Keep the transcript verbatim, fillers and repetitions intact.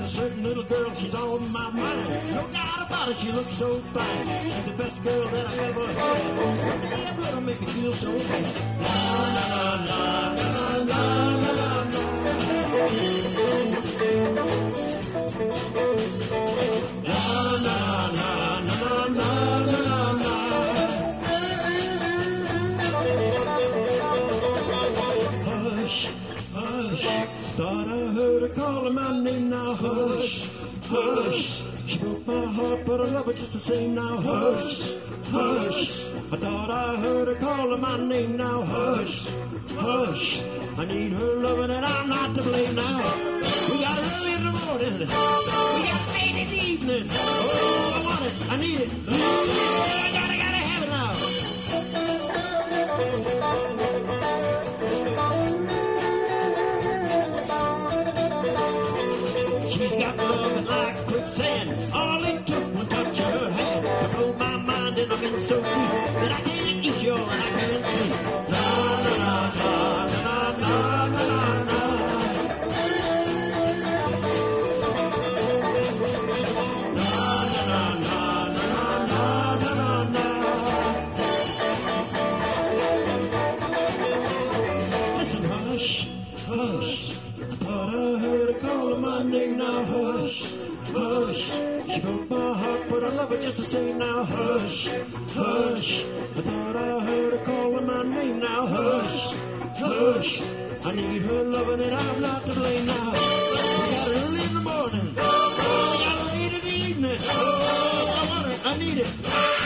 a certain little girl, she's on my mind. No doubt about it, she looks so fine. She's the best girl that I ever had. One day I'm gonna make me feel so bad. La la la la la la la la. La la la la la la la. Hush, hush, thought I heard her calling my name. Now hush, hush. She broke my heart, but I love her just the same. Now hush, hush. I thought I heard her calling my name. Now hush, hush. I need her loving and I'm not to blame now. We got her early in the morning. We got it late in the evening. Oh, I want it. I need it. Oh, I gotta, gotta have it now. She's got love like quicksand. All it took one touch of her hand to blow my mind, and I'm in so deep that I can't eat you and I can't sleep. La la la la la la la la. La la la la la la la la. Listen, hush, hush. I thought I heard her calling my name. Now hush, hush. She broke my heart, but I love her just the same. Now hush, hush. I thought I heard her calling my name. Now hush, hush. I need her loving and I'm not to blame now. We got her early in the morning. Oh, we got her late in the evening. Oh, I want her. I need it.